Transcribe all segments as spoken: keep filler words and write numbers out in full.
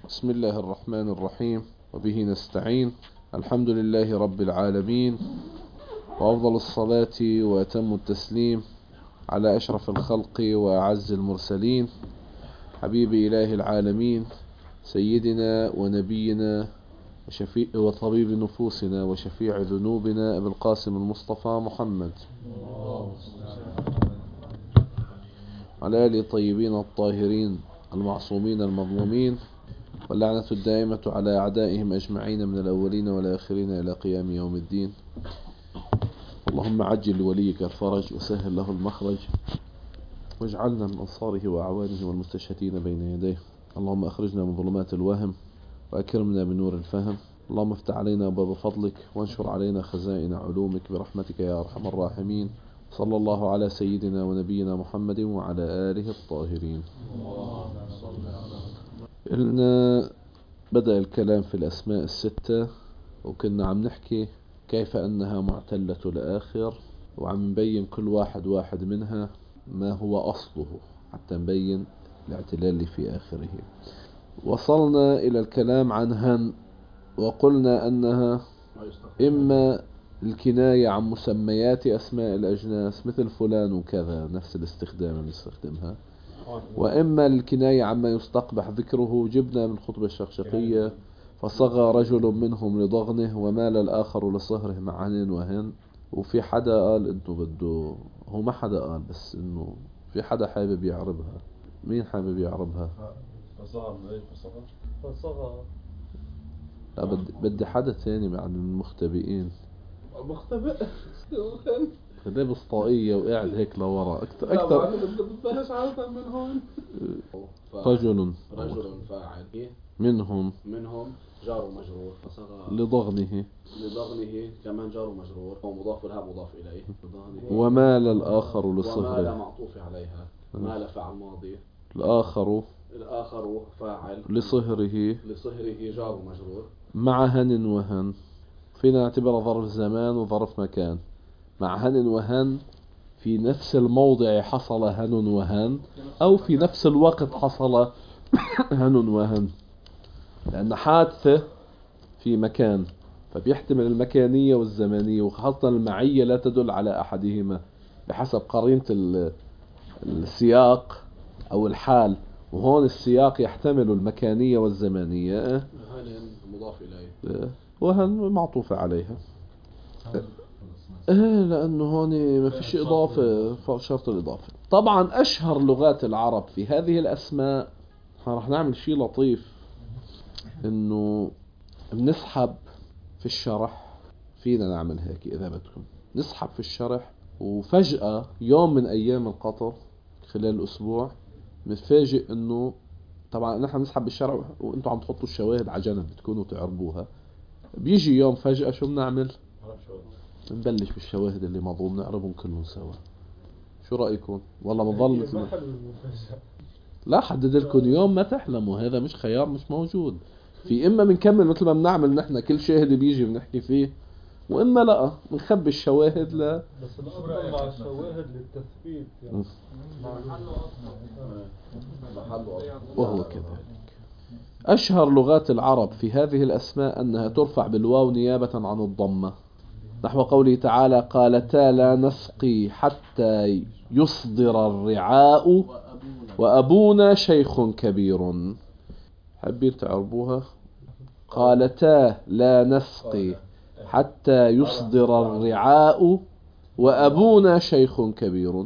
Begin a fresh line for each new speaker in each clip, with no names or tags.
بسم الله الرحمن الرحيم، وبه نستعين. الحمد لله رب العالمين، وأفضل الصلاة وأتم التسليم على أشرف الخلق وأعز المرسلين، حبيب إله العالمين، سيدنا ونبينا وشفيع وطبيب نفوسنا وشفيع ذنوبنا أبي القاسم المصطفى محمد، على آله الطيبين الطاهرين المعصومين المظلومين، واللعنة الدائمة على أعدائهم أجمعين من الأولين والآخرين إلى قيام يوم الدين. اللهم عجل لوليك الفرج وسهل له المخرج، واجعلنا من أنصاره وأعوانه والمستشهدين بين يديه. اللهم أخرجنا من ظلمات الوهم وأكرمنا بنور الفهم. اللهم افتح علينا باب فضلك وانشر علينا خزائن علومك برحمتك يا أرحم الراحمين. صلى الله على سيدنا ونبينا محمد وعلى آله الطاهرين. إلنا بدأ الكلام في الأسماء الستة، وكنا عم نحكي كيف أنها معتلة الآخر، وعم نبين كل واحد واحد منها ما هو أصله حتى نبين الاعتلال اللي في آخره. وصلنا إلى الكلام عن هن، وقلنا أنها إما الكناية عن مسميات أسماء الأجناس مثل فلان وكذا، نفس الاستخدام اللي نستخدمها، وإما الكناية عما يستقبح ذكره. جبنا من خطبة الشقشقية: فصغى رجل منهم لضغنه ومال الآخر لصهره مع هن وهن. وفي حدا قال إنه بده، هو ما حدا قال، بس إنه في حدا حابب يعربها. مين حابب يعربها؟
فصغى من ايه؟ فصغى فصغى
لا، بدي بدي حدا ثاني عن المختبئين.
مختبئ
خليه بسطائية وقاعد هيك لورا أكثر
لا
أكثر.
بلاش عارفة من هون.
رجل
رجل فاعل
منهم
منهم جار ومجرور. فصغى
لضغنه
لضغنه كمان جار ومجرور، ومضاف لها مضاف إليه.
ومال الآخر
ومال
لصهره.
معطوف عليها. مال فعل ماضي.
الآخر
الآخر فاعل
لصهره
لصهره جار ومجرور
مع هن وهن. فينا نعتبر ظرف زمان وظرف مكان. مع هن وهن في نفس الموضع حصل هن وهن، أو في نفس الوقت حصل هن وهن، لأن حادثة في مكان فبيحتمل المكانية والزمانية، وخاصة المعية لا تدل على أحدهما بحسب قرينة السياق أو الحال. وهون السياق يحتمل المكانية والزمانية.
هن مضاف إليه
وهن معطوفة عليها. ايه، لانه هون ما فيش اضافة، فشرط الاضافة. طبعا اشهر لغات العرب في هذه الاسماء، راح نعمل شيء لطيف، انه بنسحب في الشرح. فينا نعمل هيك اذا بدكم، نسحب في الشرح، وفجأة يوم من ايام القطر خلال الاسبوع نتفاجئ انه، طبعا نحن نسحب بالشرح وانتم عم تحطوا الشواهد على جنب بتكونوا تعربوها. بيجي يوم فجأة شو بنعمل؟ نبلش بالشواهد اللي مضوا نعربهم كلهم سوا. شو رأيكم؟ والله بنضل مثل لا، حدد لكم يوم ما تحلموا، هذا مش خيار مش موجود. في اما بنكمل مثل ما بنعمل نحن، كل شاهد بيجي بنحكي فيه، واما لا بنخبي الشواهد. لا
بس الأفضل مع الشواهد للتثبيت يعني.
وهو كذلك. اشهر لغات العرب في هذه الاسماء انها ترفع بالواو نيابة عن الضمة، نحو قوله تعالى: قالتا لا نسقي حتى يصدر الرعاء وأبونا شيخ كبير. حابين تعربوها؟ قالتا لا نسقي حتى يصدر الرعاء وأبونا شيخ كبير.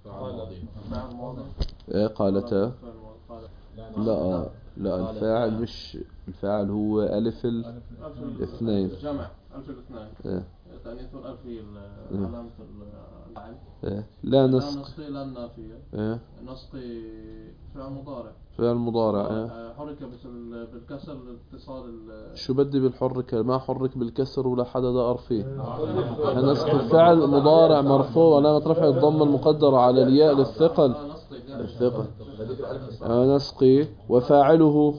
ايه قالتا؟ لا لا، الفاعل مش الفاعل، هو ألف الاثنين.
جمع ألف الاثنين.
ايه
تأنيث الألفي علامة العين.
إيه. لا نسقي.
نسقي لا النافية.
إيه.
نسقي فعل مضارع.
فعل مضارع. إيه.
حرك بالكسر الاتصال.
شو بدي بالحركة؟ ما حرك بالكسر ولا حدا دار فيه. نسقي الفعل مضارع مرفوع علامة رفع الضمة المقدرة على الياء للثقل. الثقل. نسقي وفاعله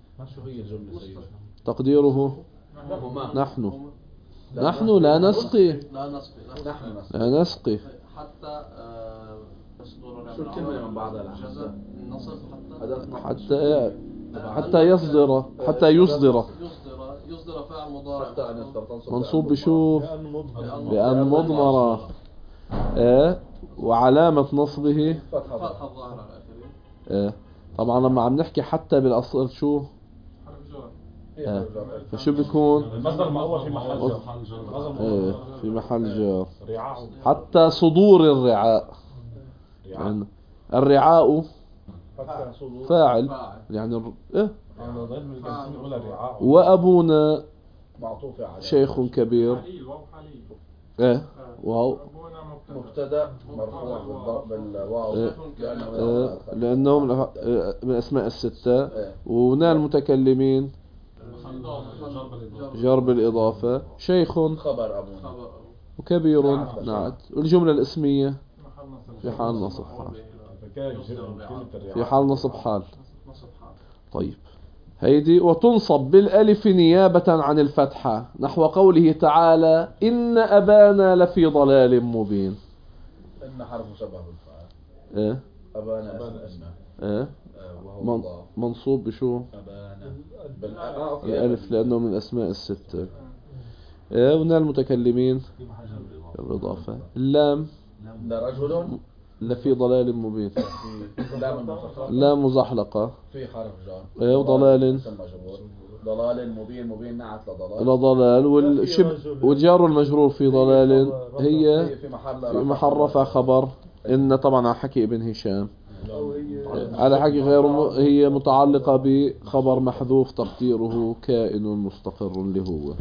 تقديره نحن. نحن لا نسقي.
لا نسقي.
لا نسقي
حتى شو الكلمة من بعدها؟ النصب حتى
حتى حتى يصدر حتى يصدر
يصدر يصدر فعل مضارع
منصوب بشو؟
لأن مضمر
بأن مضمرة. إيه وعلامة نصبه
فتح الظاهر على آخره.
إيه طبعا لما عم نحكي حتى بالأصل شو؟ إيه فشو بيكون؟
المصدر المأول في محل جر.
إيه في محل جر.
رعاع.
حتى صدور الرعاء، يعني الرعاء
حتى صدور
فاعل
فاعل.
يعني الر- إيه
أنا ضل من الجنسين يقول الرعاع.
وأبونا
معطوف على
شيخ كبير.
حالي الواو حالي.
إيه واو
أبونا مبتدأ.
مبتدا مرفوع بالضرب بالواو
إيه.
لأنه
إيه لأنه من الأف- إيه من الأسماء الستة.
إيه.
ونال المتكلمين
جر
جر بالإضافة. شيخ
خبر أبونا
خبر
وكبير
نعت.
نعت. والجملة الاسمية
محل نصب.
في حال نصب حال.
فكان كلمة الرعاع.
في حال نصب حال.
نصب حال.
طيب هيدي وتنصب بالألف نيابة عن الفتحة نحو قوله تعالى إن أبانا لفي ضلال مبين.
إن حرف مشبه بالفعل.
إيه
أبانا اسم إن
إيه
آه، وهو
من
مضاف.
منصوب بشو؟
أبانا بالألف
الألف لأنه من الأسماء الستة. إيه ونال المتكلمين الإضافة. اللام
لرجل
لفي ضلال مبين.
في لام المفخرة
لا مزحلقة.
في حرف جر.
إيه وضلال
اسم مجرور. ضلال مبين مبين نعت لضلال.
إلى ضلال والشب والجار المجرور في ضلال هي
هي في محل
في محل رفع خبر. إن طبعا على حكي ابن هشام
أو هي
على حكي غير م... هي متعلقة بخبر محذوف تقديره كائن مستقر لهو.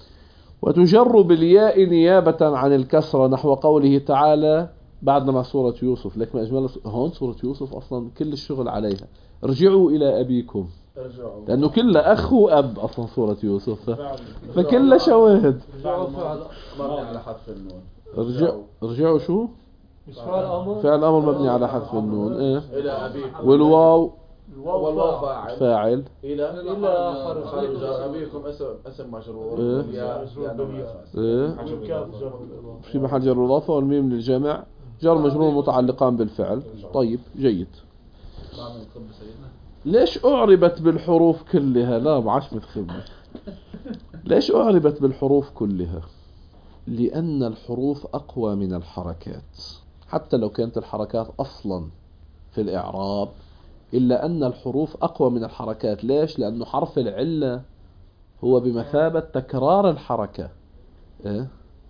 وتجر بالياء نيابة عن الكسرة نحو قوله تعالى بعدنا مع سورة يوسف. لك ما أجمل هون سورة يوسف أصلا كل الشغل عليها. ارجعوا إلى أبيكم
ارجعوا.
لأنه كلها أخ وأب أصلا سورة يوسف فكلها شواهد.
رجعوا فعل مبني على حذف النون.
ارجع ارجعوا شو؟
مش فعل أمر
فعل أمر مبني على حذف النون. إيه
إلى أبيكم.
والواو
والواو فاعل.
فاعل.
إلى
إلى حرف
حرف جر. أبيكم اسم اسم مجرور.
إيه.
والياء لأنه
بالياء.
أساس.
إيه
والكاف جر بالإضافة.
في محل جر الإضافة والميم للجمع جر مجرور متعلقان بالفعل. طيب جيد.
بعمل الطب سيدنا.
ليش أعربت بالحروف كلها؟ لا معاش متخبي. ليش أعربت بالحروف كلها؟ لأن الحروف أقوى من الحركات حتى لو كانت الحركات أصلا في الإعراب إلا أن الحروف أقوى من الحركات. ليش؟ لأنه حرف العلة هو بمثابة تكرار الحركة. إيه؟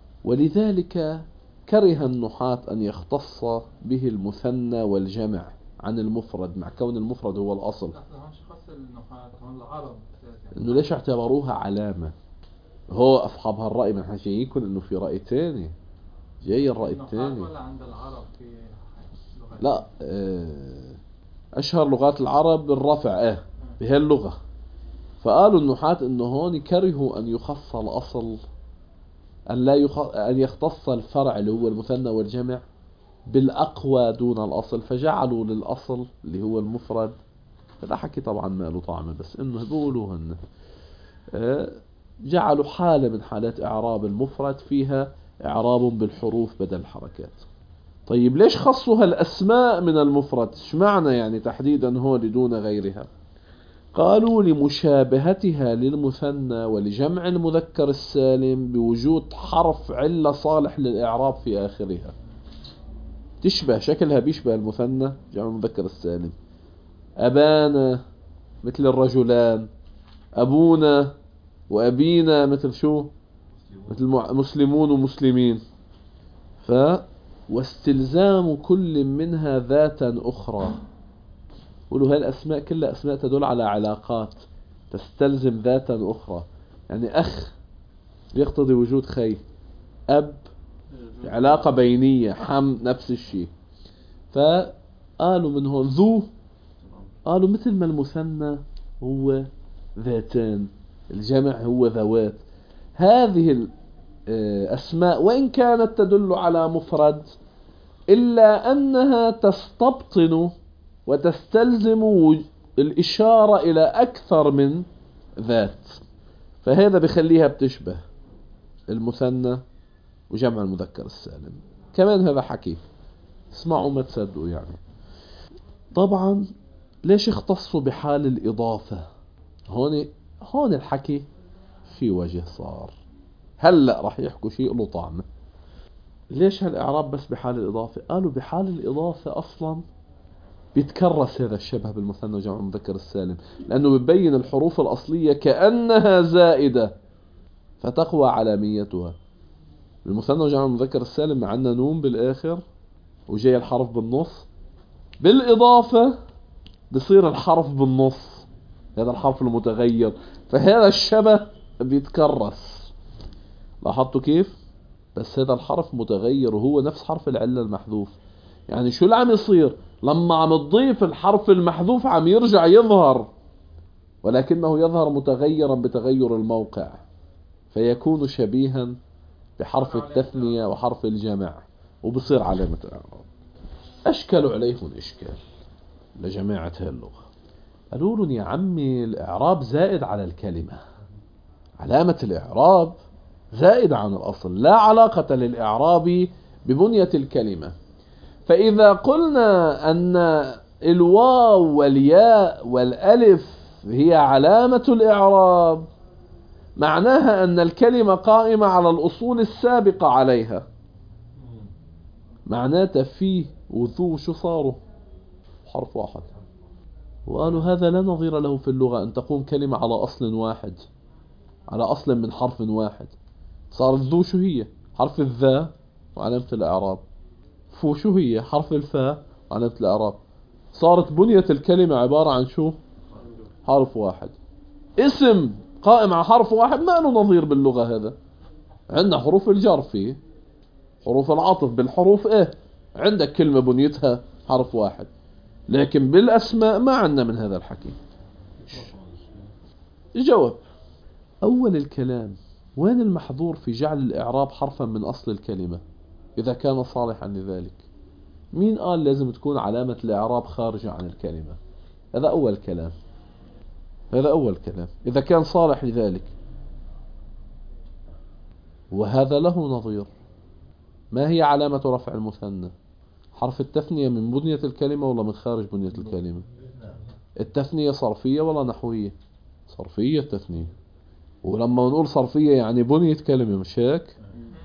ولذلك كره النحاة أن يختص به المثنى والجمع عن المفرد مع كون المفرد هو الأصل.
هون شو خاص النحاة هون العرب أساساً.
إنه ليش اعتبروها علامة؟ هو أصحاب هالرأي من حاجيكم إنه في رأي تاني جاي الرأي
النحاة
التاني.
ولا عند العرب في لغة.
لا آه، أشهر لغات العرب الرفع إيه بهاللغة. فقالوا النحاة إنه هون كرهوا أن يخص الأصل أن لا يخ... أن يختص الفرع اللي هو المثنى والجمع بالأقوى دون الأصل فجعلوا للأصل اللي هو المفرد. هذا حكي طبعا ما له طعمه بس إنه بيقولوا هن آه، جعلوا حالة من حالات إعراب المفرد فيها إعراب بالحروف بدل الحركات. طيب ليش خصوا هالأسماء من المفرد؟ ايش معنى يعني تحديدا هو دون غيرها؟ قالوا لمشابهتها للمثنى ولجمع المذكر السالم بوجود حرف علة صالح للإعراب في آخرها. تشبه شكلها بيشبه المثنى جمع المذكر السالم. أبانا مثل الرجلان. أبونا وأبينا مثل شو؟ مثل مسلمون ومسلمين. ف واستلزام كل منها ذاتا أخرى. قولوا هالأسماء كلها أسماء تدل على علاقات تستلزم ذاتا أخرى. يعني أخ يقتضي وجود خي. أب علاقة بينية. حم نفس الشيء. فقالوا من هون ذو قالوا مثل ما المثنى هو ذاتان الجمع هو ذوات. هذه الأسماء وإن كانت تدل على مفرد إلا أنها تستبطن وتستلزم الإشارة إلى أكثر من ذات. فهذا بخليها بتشبه المثنى وجمع المذكر السالم. كمان هذا حكي اسمعوا ما تصدقوا يعني. طبعا ليش اختصوا بحال الإضافة؟ هون هون الحكي في وجه صار. هلأ راح يحكوا شيء له طعمه. ليش هالإعراب بس بحال الإضافة؟ قالوا بحال الإضافة أصلا بيتكرس هذا الشبه بالمثنى وجمع المذكر السالم، لأنه بيبين الحروف الأصلية كأنها زائدة فتقوى علاميتها. المثنى وجمع المذكر السالم معنا نون بالآخر وجاي الحرف بالنص، بالإضافة بصير الحرف بالنص، هذا الحرف المتغير، فهذا الشبه بيتكرس. لاحظتوا كيف؟ بس هذا الحرف متغير وهو نفس حرف العلة المحذوف. يعني شو اللي عم يصير؟ لما عم تضيف الحرف المحذوف عم يرجع يظهر، ولكنه يظهر متغيرا بتغير الموقع، فيكون شبيها بحرف التثنية وحرف الجمع وبصير علامة إعراب. أشكلوا عليهم إشكال لجماعة هاللغة، قالوا لهم يا عمي الإعراب زائد على الكلمة، علامة الإعراب زائد عن الأصل، لا علاقة للإعراب ببنية الكلمة. فإذا قلنا أن الواو والياء والألف هي علامة الإعراب، معناها أن الكلمة قائمة على الأصول السابقة عليها. معناته فيه وذو شو صاروا؟ حرف واحد. وقالوا هذا لا نظير له في اللغة، أن تقوم كلمة على أصل واحد، على أصل من حرف واحد. صارت ذو شو هي؟ حرف الذا وعلامة الإعراب. فو شو هي؟ حرف الفاء وعلامة الإعراب. صارت بنية الكلمة عبارة عن شو؟ حرف واحد. اسم قائم على حرف واحد ما له نظير باللغة. هذا عندنا حروف الجر فيه، حروف العطف بالحروف ايه، عندك كلمة بنيتها حرف واحد، لكن بالأسماء ما عندنا من هذا الحكي. الجواب أول الكلام، وين المحظور في جعل الإعراب حرفا من أصل الكلمة إذا كان صالحا لذلك؟ مين قال لازم تكون علامة الإعراب خارجة عن الكلمة؟ هذا أول كلام، هذا أول كلام إذا كان صالح لذلك. وهذا له نظير. ما هي علامة رفع المثنى؟ حرف التثنية من بنية الكلمة ولا من خارج بنية الكلمة؟ التثنية صرفية ولا نحوية؟ صرفية التثنية. ولما نقول صرفية يعني بنية كلمة، مش هيك؟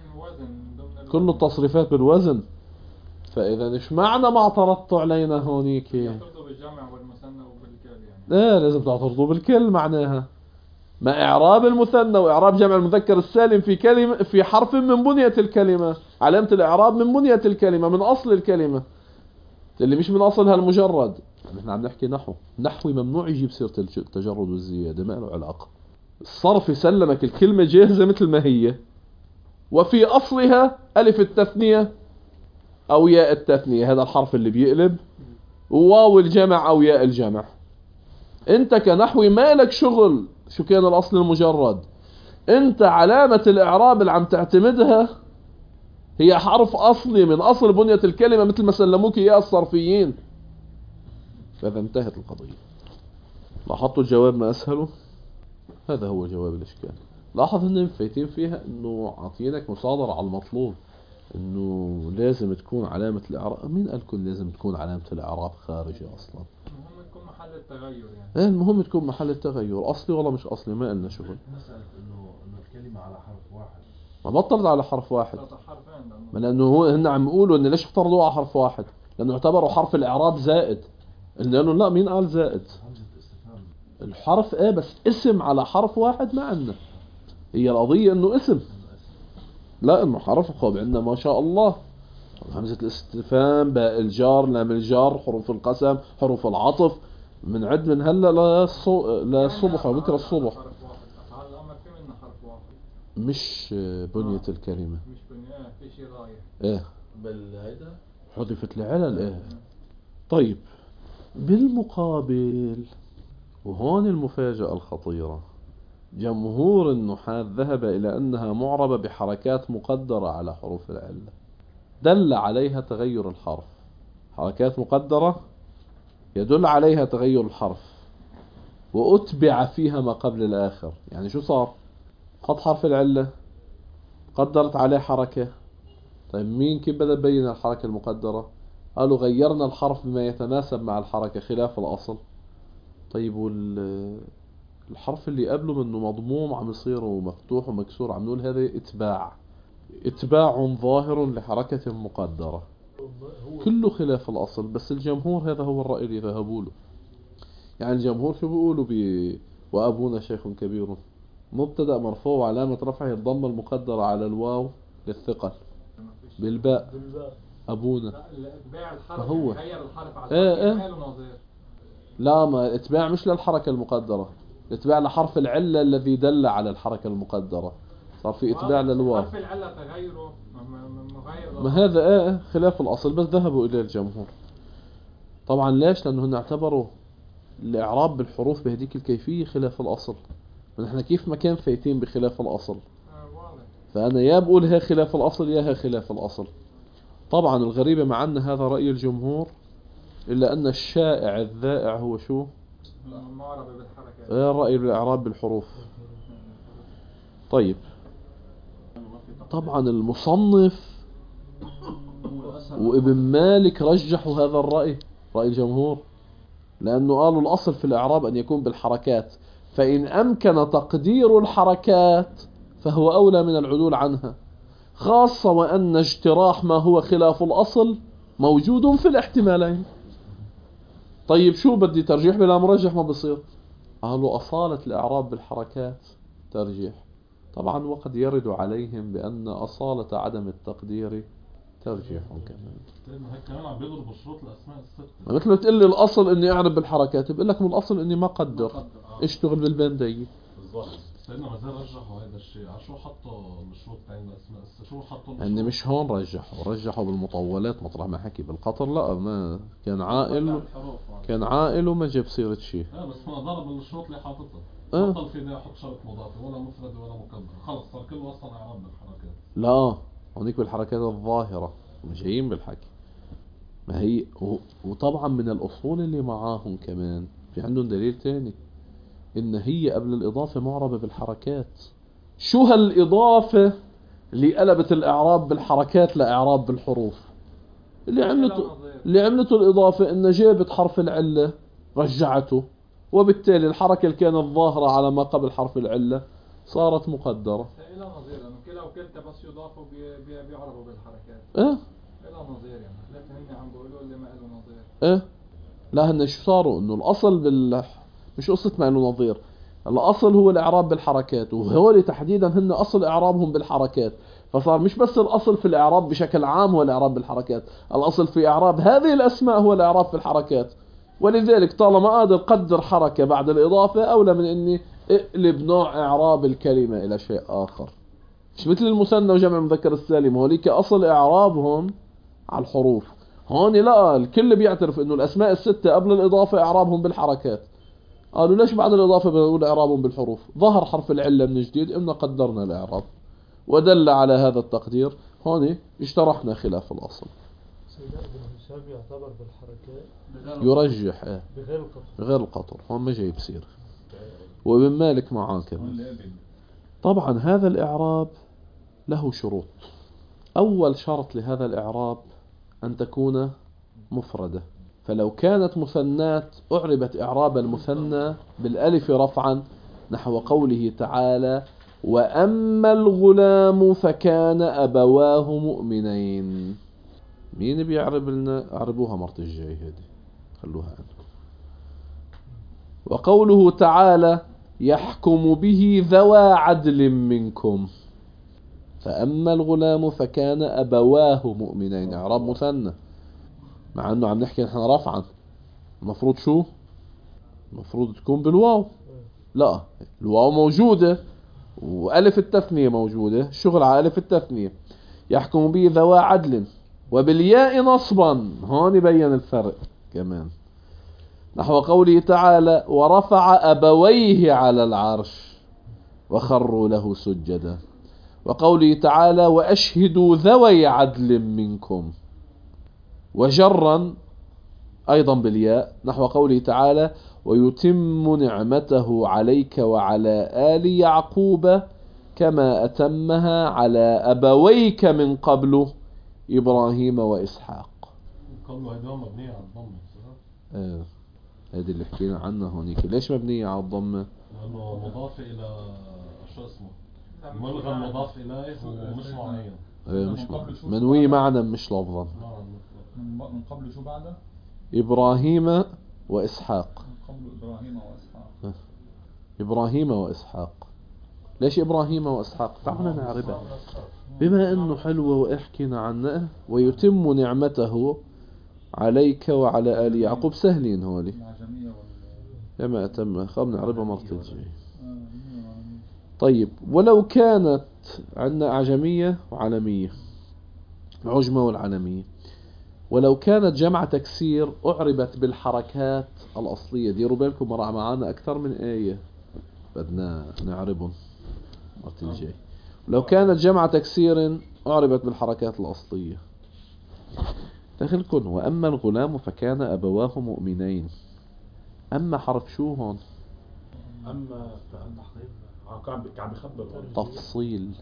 كل التصريفات بالوزن. فإذا إيش معنى ما اعترضتوا علينا هونيك؟
يعترضوا بالجمع والمثنى وبالكل يعني.
لا لازم تعترضوا بالكل. معناها ما إعراب المثنى وإعراب جمع المذكر السالم في كلمة في حرف من بنية الكلمة، علامة الإعراب من بنية الكلمة، من أصل الكلمة اللي مش من أصلها المجرد. نحن عم نحكي نحو، نحوي ممنوع يجيب سيرة التجرد والزيادة، ما له علاقة. الصرف يسلمك الكلمة جاهزة مثل ما هي، وفي أصلها ألف التثنية أو ياء التثنية، هذا الحرف اللي بيقلب، وواو الجمع أو ياء الجمع. أنت كنحوي ما لك شغل شو كان الأصل المجرد، أنت علامة الإعراب اللي عم تعتمدها هي حرف أصلي من أصل بنية الكلمة مثل ما سلموك إياه الصرفيين. فإذا انتهت القضية. لاحظتوا الجواب ما أسهله؟ هذا هو جواب الإشكال. لاحظ إنهم فايتين فيها إنه عطينك مصادرة على المطلوب، إنه لازم تكون علامة الإعراب. مين قال كل لازم تكون علامة الإعراب خارجة أصلا؟
المهم تكون محل التغير يعني.
إيه المهم تكون محل التغير، أصلي ولا مش أصلي ما قلنا شغل.
مسألة إنه إنه الكلمة على حرف واحد،
ما بطلت على حرف واحد،
حرفين
ما لأنه هو هن عم يقولوا إن ليش افترضوا على حرف واحد؟ لأنه اعتبروا حرف الإعراب زائد. قلنا لهم لا، مين قال زائد؟ الحرف ايه بس اسم على حرف واحد ما عندنا. هي القضية انه اسم، لا انه حرف. خب عندنا ما شاء الله همزة الاستفهام، باء الجار، لام الجار، حروف القسم، حروف العطف، من عد من هلا للصبح وبكره الصبح.
افعال الامر في منها حرف واحد،
مش بنية الكلمة،
مش بنية، في شيء رايح
ايه
بالهيدا
حذفت العلل. ايه طيب بالمقابل، وهون المفاجأة الخطيرة، جمهور النحاة ذهب إلى أنها معربة بحركات مقدرة على حروف العلة، دل عليها تغير الحرف. حركات مقدرة يدل عليها تغير الحرف، وأتبع فيها ما قبل الآخر. يعني شو صار؟ خط حرف العلة قدرت عليه حركة. طيب مين كيف بدأ يبين الحركة المقدرة؟ قالوا غيرنا الحرف بما يتناسب مع الحركة خلاف الأصل. طيب وال الحرف اللي قبله منه مضموم عم يصير ومفتوح ومكسور عم نقول هذا اتباع، اتباع ظاهر لحركة مقدرة، كله خلاف الأصل. بس الجمهور هذا هو الرأي اللي ذهبوا له. يعني الجمهور شو بيقولوا ب وأبونا شيخ كبير، مبتدأ مرفوع وعلامة رفعه الضمة المقدرة على الواو للثقل بالباء
بالباء.
أبونا.
لا الاتباع الحرف
فهو.
غير الحرف على
إيه
التركيب
إيه.
ما له نظير.
لا، ما الاتباع مش للحركة المقدرة، الاتباع لحرف العلة الذي دل على الحركة المقدرة، صار في اتباع للواو.
حرف العلة تغيره م- م- مغير.
ما هذا ايه خلاف الأصل، بس ذهبوا إلى الجمهور. طبعا ليش؟ لأنه هن اعتبروا الإعراب بالحروف بهذيك الكيفية خلاف الأصل، ونحن كيف ما كان فايتين بخلاف الأصل،
آه، واضح.
فأنا يا بقول ها خلاف الأصل يا ها خلاف الأصل. طبعا الغريبة مع أن هذا رأي الجمهور، إلا أن الشائع الذائع هو شو؟
معربة بالحركات.
آه، الرأي بالإعراب بالحروف. طيب طبعا المصنف وابن مالك رجحوا هذا الرأي، رأي الجمهور، لأنه قالوا الأصل في الإعراب أن يكون بالحركات، فإن أمكن تقدير الحركات فهو أولى من العدول عنها، خاصة وأن اجتراح ما هو خلاف الأصل موجود في الاحتمالين. طيب شو بدي ترجيح بلا مرجح ما بصير؟ قالوا أصالة الإعراب بالحركات ترجيح. طبعا وقد يرد عليهم بأن أصالة عدم التقدير ترجيح كمان.
لأنه هيك كمان عم بيضرب بشروط الأسماء الست.
مثل ما تقول لي الأصل إني أعرب بالحركات، بقول لك من الأصل إني ما قدر،
قدر، آه.
اشتغل بالبندية.
بالضبط. لأنه ما زال رجحوا هذا الشيء، على شو حطوا الشروط تاعين الأسماء الست؟ شو حطوا
يعني
الشروط؟
مش هون رجحوا، رجحوا بالمطولات مطرح ما حكي بالقطر، لا ما كان عائل،
الحروف.
كان عائل وما جاب سيرة شيء.
لا بس هو ضرب الشروط اللي حاططها.
آه.
بطل في ده يحط شرط مضاف ولا مفرد ولا مكبر، خلص صار كله أصلا إعراب بالحركات.
لا هونيك بالحركات الظاهرة مش جايين بالحكي. ما هي و... وطبعا من الأصول اللي معاهم كمان في عندهم دليل تاني، إن هي قبل الإضافة معربة بالحركات. شو هالإضافة اللي قلبت الإعراب بالحركات لإعراب بالحروف؟ اللي عملته اللي عملته الإضافة إن جابت حرف العلة رجعته، وبالتالي الحركة اللي كانت ظاهرة على ما قبل حرف العلة صارت مقدرة.
إلى نظير لأنه كلا وكلتا بس يضافوا بي- بي- بيعربوا بالحركات.
إيه
إلى نظير يعني خلاف هن عم بيقولوا اللي ما له نظير.
إيه لا هن شو صاروا؟ إنه الأصل بال مش قصة ما له نظير، الأصل هو الإعراب بالحركات، وهول تحديدا هن أصل إعرابهم بالحركات، فصار مش بس الأصل في الإعراب بشكل عام هو الإعراب بالحركات، الأصل في إعراب هذه الأسماء هو الإعراب في الحركات. ولذلك طالما قادر قدر حركة بعد الإضافة أولى من إني اقلب نوع إعراب الكلمة إلى شيء آخر. مش مثل المثنى وجمع المذكر السالم، هوليك أصل إعرابهم على الحروف. هون لا، الكل بيعترف إنه الأسماء الستة قبل الإضافة إعرابهم بالحركات. قالوا ليش بعد الإضافة بنقول إعرابهم بالحروف؟ ظهر حرف العلة من جديد إن قدرنا الإعراب ودل على هذا التقدير، هون اجترحنا خلاف الأصل.
سيدنا ابن هشام يعتبر بالحركات
يرجح إيه
بغير القطر.
غير القطر، هون ما جايب سير. وابن مالك معاه كمان. طبعا هذا الإعراب له شروط. أول شرط لهذا الإعراب أن تكون مفردة، فلو كانت مثنات أعربت إعراب المثنى بالألف رفعا، نحو قوله تعالى وأما الغلام فكان أبواه مؤمنين. مين بيعرب لنا؟ أعربوها مرت الجاي هذه، خلوها عندكم. وقوله تعالى يحكم به ذوى عدل منكم، فأما الغلام فكان أبواه مؤمنين، إعراب مثنى، مع أنه عم نحكي نحن رفعا، المفروض شو؟ المفروض تكون بالواو. لا، الواو موجودة وألف التثنية موجودة، الشغل على ألف التثنية. يحكم به ذوى عدل، وبالياء نصبا، هون يبين الفرق كمان، نحو قوله تعالى ورفع أبويه على العرش وخروا له سجدا، وقوله تعالى وأشهدوا ذوي عدل منكم، وجرا أيضا بالياء، نحو قوله تعالى ويتم نعمته عليك وعلى آل يعقوب كما أتمها على أبويك من قبل إبراهيم وإسحاق.
قبله هيدا مبنية على الضم.
آه. هذه اللي حكينا عنها هونيك. ليش مبنية على الضمة؟
لأنه مضاف إلى شو اسمه ملغى المضاف إليه ومش معين.
إيه مش منوي معنى مش لفظا.
من قبل شو بعده؟
إبراهيم وإسحاق.
من قبل إبراهيم وإسحاق.
إبراهيم وإسحاق. ليش إبراهيم وإسحاق؟ تعالوا نعرفها. بما أنه حلوة وإحكينا عنه ويتم نعمته عليك وعلى آل يعقوب. سهلين هولي لما أتم خلنا نعرفها مرة الجاية. طيب ولو كانت عندنا أعجمية وعلمية، عجمة والعلمية، ولو كانت جمع تكسير أعربت بالحركات الأصلية. ديروا بالكم مرة معانا أكثر من آية بدنا نعربهم مرة الجاية. لو كانت جمع تكسير أعربت بالحركات الأصلية. دخلكن وأما الغلام فكان أبواه مؤمنين. أما حرف شو هون؟
اما عم عم بخبر
تفصيل.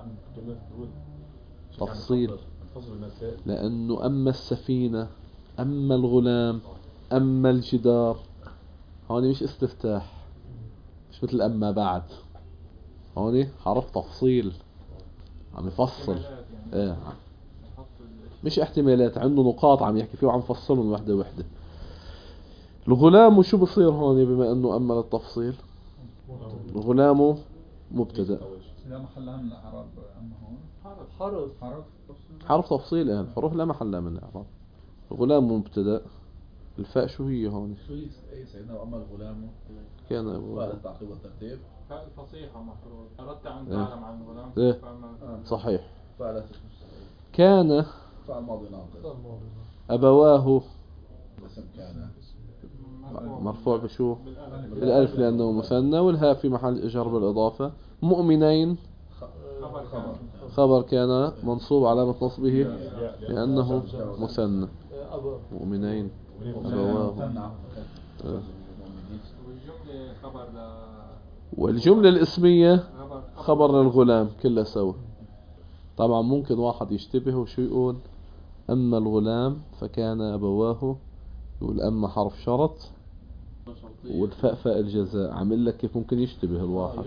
تفصيل لأنه أما السفينة، أما الغلام، أما الجدار، هون مش استفتاح، مش مثل أما بعد. هون حرف تفصيل عم يفصل. ايه مش احتمالات، عنده نقاط عم يحكي فيه وعم يفصلهم وحده وحده. الغلام وشو بصير هون بما انه أما للتفصيل؟ الغلام مبتدأ.
لا محل لها من الأعراب. أما هون
حرف
حرف
حرف تفصيل. يعني الحروف لا محل لها من الإعراب. الغلام مبتدأ. الفاء شو هي هون؟
شو هي سيدنا واما الغلام
كان أبوه.
فاء التعقيب والترتيب.
فاء الفصيحة مفروض أردت أن
إيه.
تعلم عن الغلام.
إيه.
فأما-
صحيح.
فاء لا
كان
فاء الماضي ناقص.
أبواه
اسم كان
مرفوع بشو؟
بالألف.
بالألف لأنه مثنى، والهاء في محل جر بالإضافة. مؤمنين
خبر كان.
خبر كان منصوب علامة نصبه لأنه مثنى.
أبا
مؤمنين أبواه. آه.
والجملة خبر ل
والجملة الاسمية
خبر
خبر للغلام كلها سوا. طبعا ممكن واحد يشتبه وشو يقول أما الغلام فكان أبواه، يقول أما حرف شرط والفاء فاء الجزاء. عامل لك كيف ممكن يشتبه الواحد.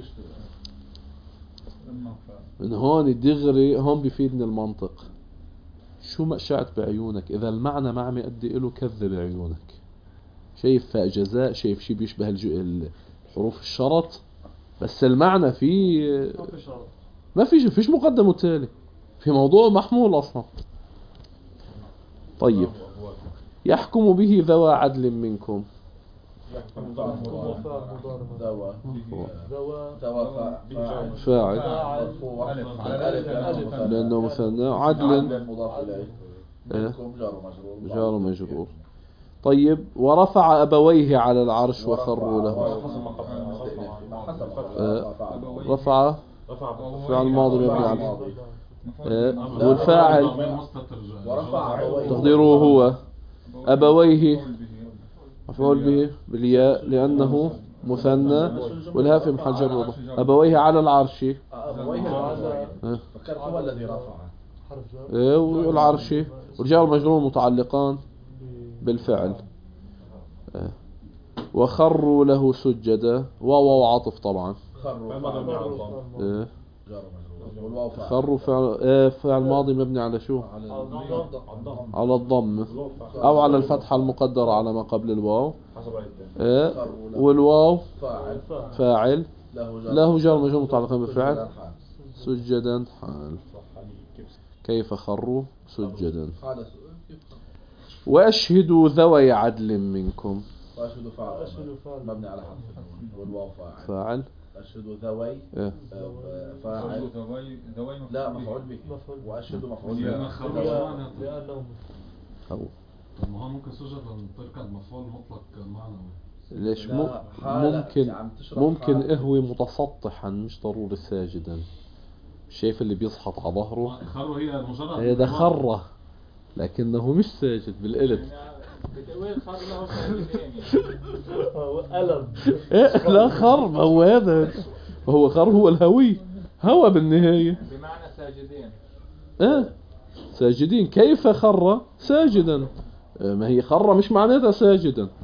من هون دغري هون بيفيدني المنطق. شو ما شعت بعيونك إذا المعنى ما عم يؤدي له كذب عيونك. شايف فاء جزاء، شايف شيء بيشبه الج- الحروف الشرط، بس المعنى فيه ما فيش فيش مقدم وتالي، في موضوع محمول أصلا. طيب يحكم به ذوى عدل منكم.
وفاء مضاربة
ذوى
ذوى
ذوى فاعل
فاعل
مرفوع
ألف.
الألف لأنه
لأنه مثنى. عدل
عدل مضاف إليه.
إيه.
منكم جار ومجرور.
جار مجرور. طيب ورفع أبويه على العرش وخروا له. آه. رفع فعل ماضي مبني على آه. والفاعل
ورفع أبويه.
تقديره هو أبويه مفعول به بالياء لأنه مثنى، والهاء في محل جر وضع. أبويه على العرش.
أبويه على
آه.
فكان هو الذي رفع.
حرف جر
آه. والعرش ورجال المجرور متعلقان بالفعل. آه. وخروا له سجدا. واو عاطف طبعا.
خروا
آه.
جار ومجرور. والواو فاعل.
خروا فعل آه. فعل ماضي مبني على شو؟
على
على الضم أو على الفتحة المقدرة على ما قبل الواو. آه. والواو
فاعل
فاعل
له جار
له جار مجرور متعلقا بالفعل.
حال.
سجدا حال. كيف خروا سجدا.
هذا كيف
وأشهدوا ذوي عدل منكم.
وأشهد فاعل
أشهد فاعل.
مبني على حذف النون. والواو فاعل.
فاعل
أشهد ذوي
إيه.
آه، فاعل
ذوي ذوي
لا مفعول به.
مفعول به.
وأشهد مفعول
لأن
به.
خرج
لأنه لأنه
أو
طب ما هو ممكن سجدا تركب مفعول مطلق معنوي.
ليش
لا،
مو
حالة
ممكن
عم تشرح
ممكن
حالة.
اهوي متسطحا مش ضروري ساجدا. شايف اللي بيسحط على ظهره
خروا هي مجرد
هذا خره لكنه مش ساجد بالقلب.
بتقويل خر له ساجدين يعني.
هو ألم
إيه لا خر، ما هو هذا هو خر هو الهوي هوى بالنهاية.
بمعنى ساجدين.
ايه ساجدين. كيف خر ساجدا. إيه ما هي خر مش معناتها ساجدا.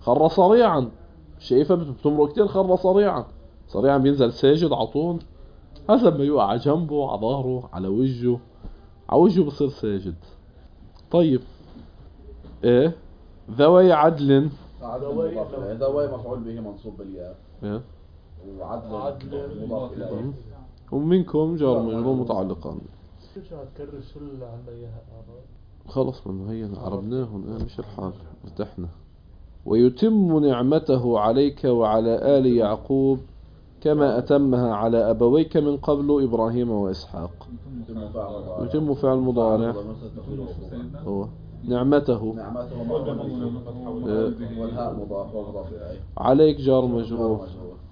خر صريعا، شايفه بتمرق كتير، خر صريعا، صريعا بينزل ساجد على طول، حسب ما يقع على جنبه، على ظهره، على وجهه، على وجهه بصير ساجد. طيب ايه ذوي عدل،
عدل مضاف إليه. ذوي مفعول به منصوب بالياء،
إيه؟
وعدل
عدل
مضاف إليه.
ومنكم جار مجرور متعلقان.
ترجع تكرر شو اللي عنا اياها
خلص من هي عربناهم الآن، مش الحال ارتحنا. ويتم نعمته عليك وعلى آل يعقوب كما أتمها على أبويك من قبل إبراهيم وإسحاق. يتم فعل مضارع هو نعمته،
نعمته والهاء مضاف ومضاف إليه.
عليك جار مجرور،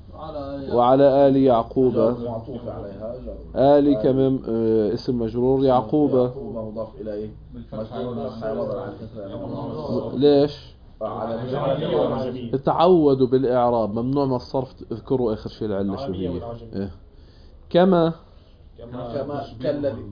وعلى آل يعقوب
معطوف عليها جار.
آل كمم آه اسم مجرور، يعقوب
يعقوب مضاف إليه مجرور وضع عن كسر.
ليش؟
على
تعودوا بالإعراب، ممنوع من الصرف. اذكروا آخر شيء العلة شو هي. إيه. كما
كما كالذي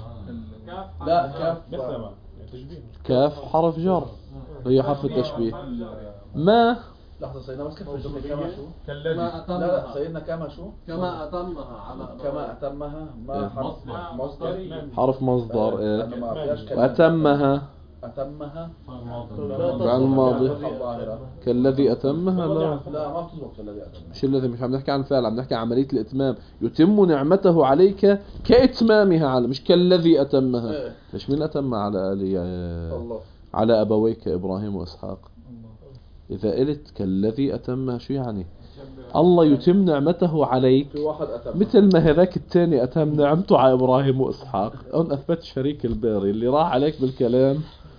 لا كاف
كاف حرف جر، هي حرف التشبيه. ما
لحظة سيدنا بس كيف الجملة كما شو؟
كالذي
لا لا سيدنا كما شو؟
كما أتمها على
كما أتمها ما حرف مصدر
حرف مصدر. إيه.
لأنه ما فيهاش كلمة.
وأتمها
أتمها
فعل الماضي
الظاهرة.
كالذي أتمها، لا
لا ما بتزبط كالذي أتمها.
مش الذي، مش عم نحكي عن فعل، عم نحكي عن عملية الإتمام. يتم نعمته عليك كإتمامها على، مش كالذي أتمها.
إيه.
مش مين أتم على آل
الله
على أبويك إبراهيم وإسحاق. إذا قلت كالذي أتمها شو يعني؟ الله يتم نعمته عليك
في واحد أتمها
مثل ما هذاك الثاني أتم نعمته على إبراهيم وإسحاق. هون أثبت شريك الباري اللي راح عليك بالكلام،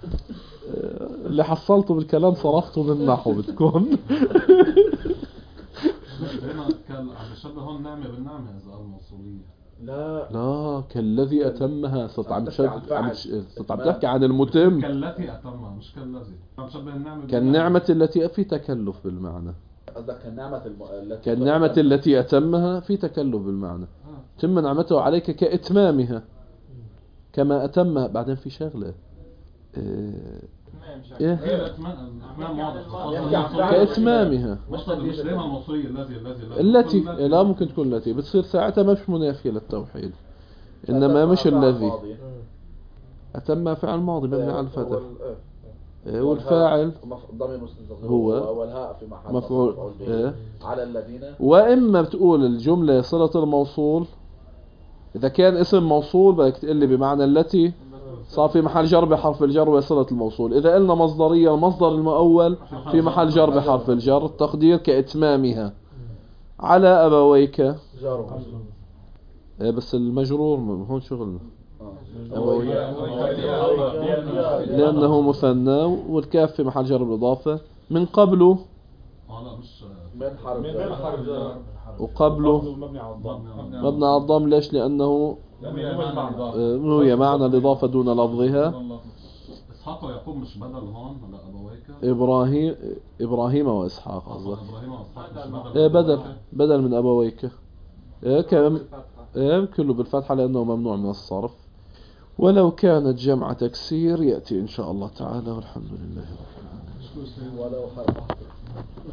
اللي حصلته بالكلام صرفته بالنحو بتكون.
هنا كان عم بشبه هون نعمة بالنعمة إذا الموصولية.
لا
لا كالذي أتمها، صرت عم
تحكي عن
تشد
فعل.
عم تش- صرت عم تحكي عن المتم.
كالتي أتمها مش كالذي، عم بشبه النعمة
كالنعمة التي في تكلف بالمعنى،
قصدك كالنعمة الم... التي
كالنعمة التي أتمها في تكلف بالمعنى. تم نعمته عليك كإتمامها كما أتمها. بعدين في شغلة إيه؟
هي الأتمام الأتمام
يحكي عن
واضح.
فعل.
كإتمامها
مش مش دائما الموصولية الذي الذي
التي، لا ممكن تكون التي، بتصير ساعتها مش منافية للتوحيد، إنما مش الذي. أتم فعل ماضي مبني على الفتح، إيه، والفاعل
ضمير مستتر
هو
والهاء في محل
مفعول
به
إيه.
على الذين.
وإما بتقول الجملة صلة الموصول، إذا كان اسم موصول بدك تقول لي بمعنى التي صار في محل جر بحرف الجر وصلة الموصول. إذا قلنا مصدرية المصدر المؤول في محل جر بحرف الجر، التقدير كإتمامها على أبويك.
جار
إيه بس المجرور هون شغلنا لأنه مثنى، والكاف في محل جر بالإضافة. من قبله
اه لا مش
من حرف جر
وقبله
مبني على الضم.
مبنى على الضم. ليش؟ لأنه آه، هي معنى الإضافة دون لفظها.
إسحاق ويعقوب مش بدل هون ولا أبويك.
إبراهيم إبراهيم وإسحاق قصدك.
إبراهيم وإسحاق مش
إيه
بدل.
بدل بدل من أبويك. إيه كم إيه كله بالفتحة لأنه ممنوع من الصرف. ولو كانت جمع تكسير يأتي إن شاء الله تعالى، والحمد لله رب العالمين.
ولو حرف